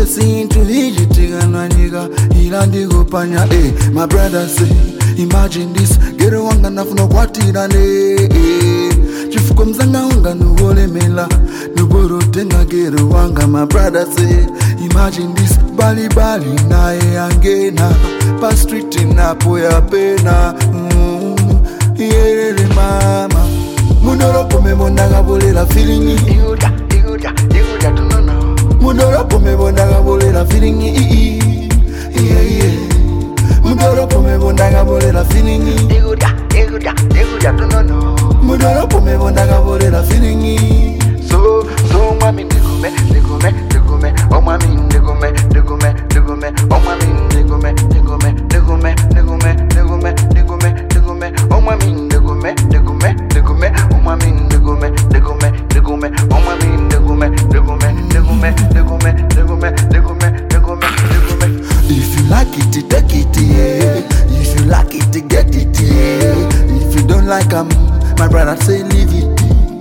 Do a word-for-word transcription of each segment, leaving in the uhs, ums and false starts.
sintu ijitigana nyiga ilandi gupanya. Eh, my brother say, imagine this, gero wanga nafuna kwatirane. Eh, chifuko mzanga unga nuwole mela, nuburu tenga gero wanga. My brother say, imagine this, bali bali na e angena, pa street na poya pena. Mm, yeah, mama, munoro pome mondaga bole la feeling. Iguda, iguda, iguda tunono. Munoro pome mondaga bole la feeling. Yeah, yeah. Munoro pome mondaga bole la feeling. Iguda, iguda, iguda tunono. Munoro pome mondaga bole la feeling. So, so mami nigume, nigume, nigume. Oh mami nigume, nigume, nigume. Oh mami nigume, nigume, nigume, nigume, nigume, nigume, nigume. Oh mami nigume, nigume, nigume. Oh mami nigume, nigume, nigume. Oh mami nigume, nigume, nigume, nigume, nigume, nigume, nigume, nigume. If you like it, take it, yeah. If you like it, get it, yeah. If you don't like 'em, my brother say leave it.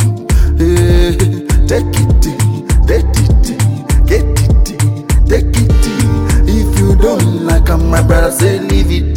Yeah. Take it, take it, get it, take it. If you don't like 'em, my brother say leave it.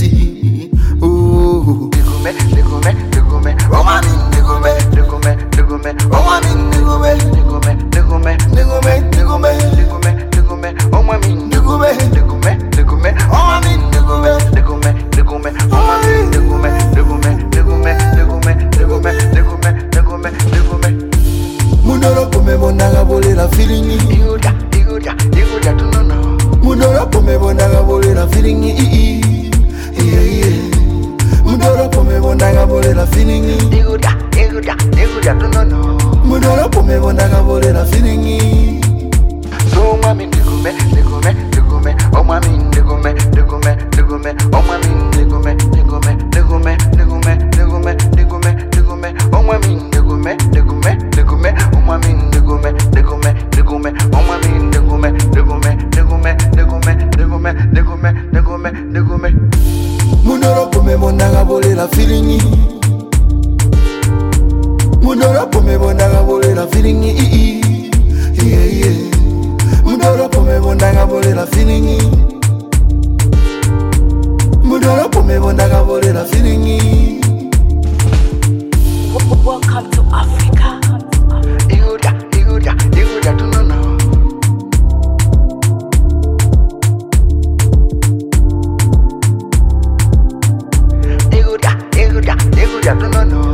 Oh, nigume, nigume, nigume. Oh mami nigume, nigume, nigume. Oh mami nigume, nigume, nigume, nigume, nigume, nigume, nigume. Oh mami nigume, nigume, nigume. Oh mami nigume, nigume, nigume. Oh mami nigume, nigume, nigume, nigume, nigume, nigume, nigume, nigume. Munoro pome mondaga bole la feeling. Iguda, iguda, iguda tunono. Munoro pome mondaga bole la feeling. Yeah, yeah. Munoro pome mondaga bole la feeling. Iguda, iguda, iguda tunono. Munoro pome mondaga bole la feeling. So mami nigume, nigume, nigume. Oh mami nigume, nigume, nigume. Oh mami nigume, nigume, nigume, nigume, nigume, nigume, nigume. Oh mami nigume, nigume, nigume. Oh mami nigume, nigume, nigume. Oh mami nigume, nigume, nigume, nigume, nigume, nigume, nigume, nigume. Munoro pome mondaga bole la feeling. Munoro pome mondaga bole la feeling. Yeah, yeah. Munoro pome mondaga bole la feeling. Munoro pome mondaga bole la feeling. Welcome to Africa. Iguda, iguda, iguda tunono. Iguda, iguda, iguda tunono.